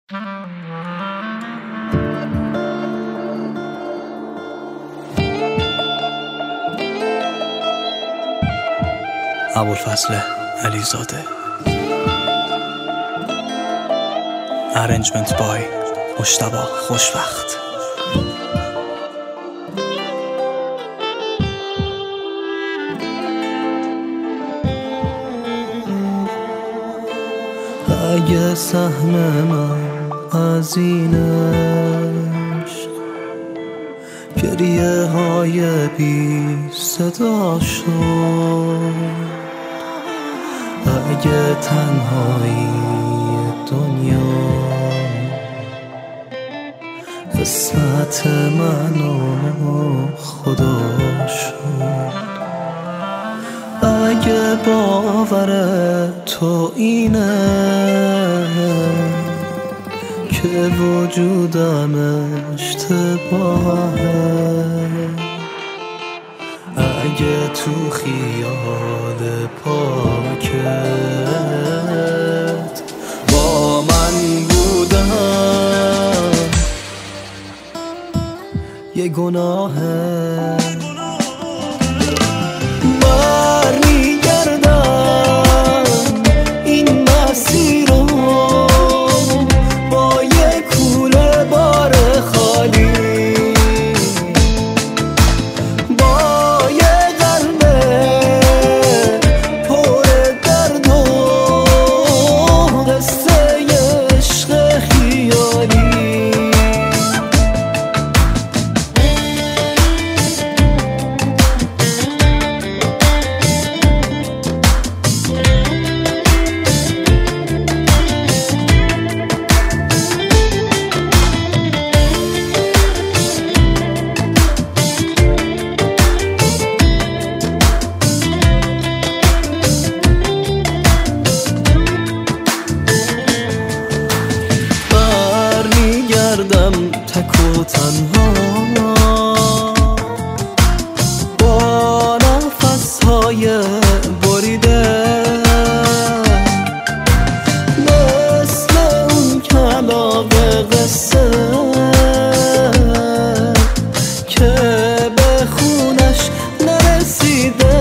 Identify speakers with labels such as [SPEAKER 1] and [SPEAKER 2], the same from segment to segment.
[SPEAKER 1] ابوالفضل علیزاده. Arrangement by مجتبی خوشبخت.
[SPEAKER 2] اگه سهم من از این عشق گریه های بی صدا شد، اگه تنهایی دنیا قسمت من و خدا شد، اگه باور تو اینه که وجودم اشتباهه، اگه تو خیال پاکت با من بودم یه گناهه، برمیگردم این مسیر رو با یه کوله بار خالی، با یه قلب پر درد و قصه عشق خیالی. تک و تنها با نفس‌های بریده، مثل اون کلاغ قصه که به خونش نرسیده،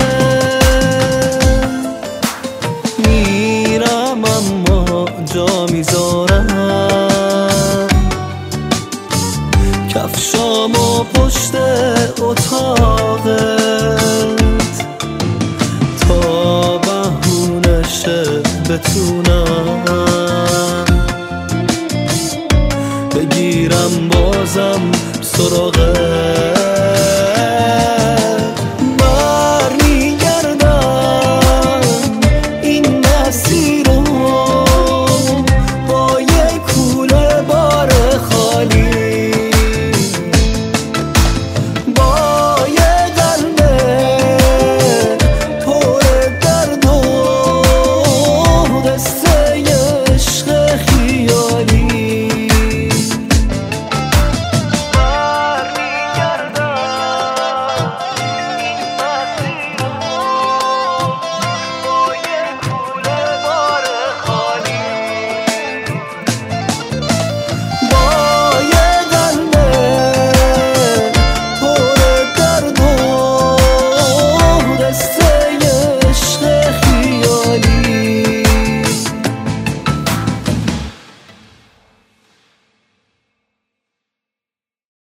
[SPEAKER 2] میرم اما جا میذارم کفشامو پشت اتاقت تا بهونشه بتونم بگیرم بازم سراغت.